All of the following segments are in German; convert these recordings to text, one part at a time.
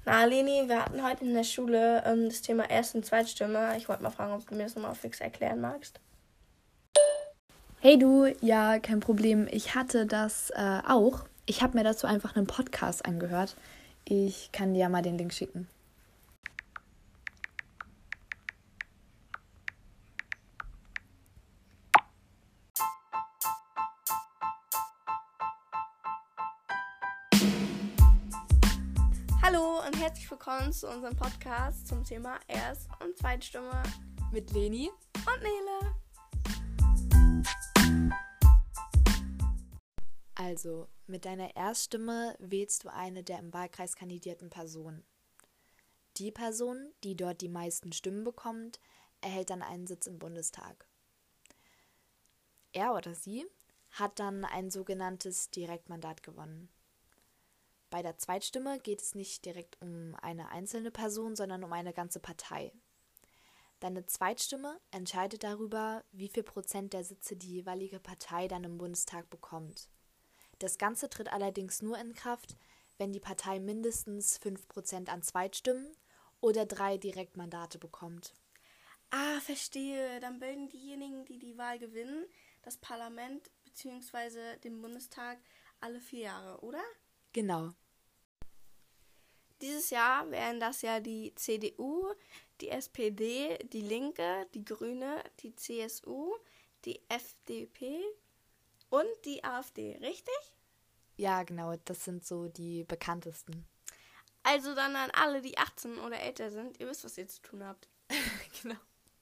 Na, Leni, wir hatten heute in der Schule das Thema Erst- und Zweitstimme. Ich wollte mal fragen, ob du mir das nochmal fix erklären magst. Hey du, ja, kein Problem. Ich hatte das auch. Ich habe mir dazu einfach einen Podcast angehört. Ich kann dir ja mal den Link schicken. Hallo und herzlich willkommen zu unserem Podcast zum Thema Erst- und Zweitstimme Mit Leni und Nele. Also, mit deiner Erststimme wählst du eine der im Wahlkreis kandidierten Personen. Die Person, die dort die meisten Stimmen bekommt, erhält dann einen Sitz im Bundestag. Er oder sie hat dann ein sogenanntes Direktmandat gewonnen. Bei der Zweitstimme geht es nicht direkt um eine einzelne Person, sondern um eine ganze Partei. Deine Zweitstimme entscheidet darüber, wie viel Prozent der Sitze die jeweilige Partei dann im Bundestag bekommt. Das Ganze tritt allerdings nur in Kraft, wenn die Partei mindestens 5% an Zweitstimmen oder 3 Direktmandate bekommt. Ah, verstehe. Dann bilden diejenigen, die die Wahl gewinnen, das Parlament bzw. den Bundestag alle 4 Jahre, oder? Genau. Dieses Jahr wären das ja die CDU, die SPD, die Linke, die Grüne, die CSU, die FDP und die AfD, richtig? Ja, genau, das sind so die bekanntesten. Also dann an alle, die 18 oder älter sind, ihr wisst, was ihr zu tun habt. Genau.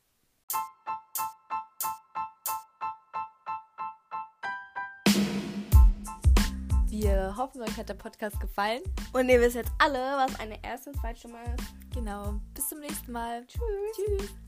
Wir hoffen, euch hat der Podcast gefallen. Und ihr wisst jetzt alle, was eine Erst- und Zweitstimme ist. Genau. Bis zum nächsten Mal. Tschüss. Tschüss.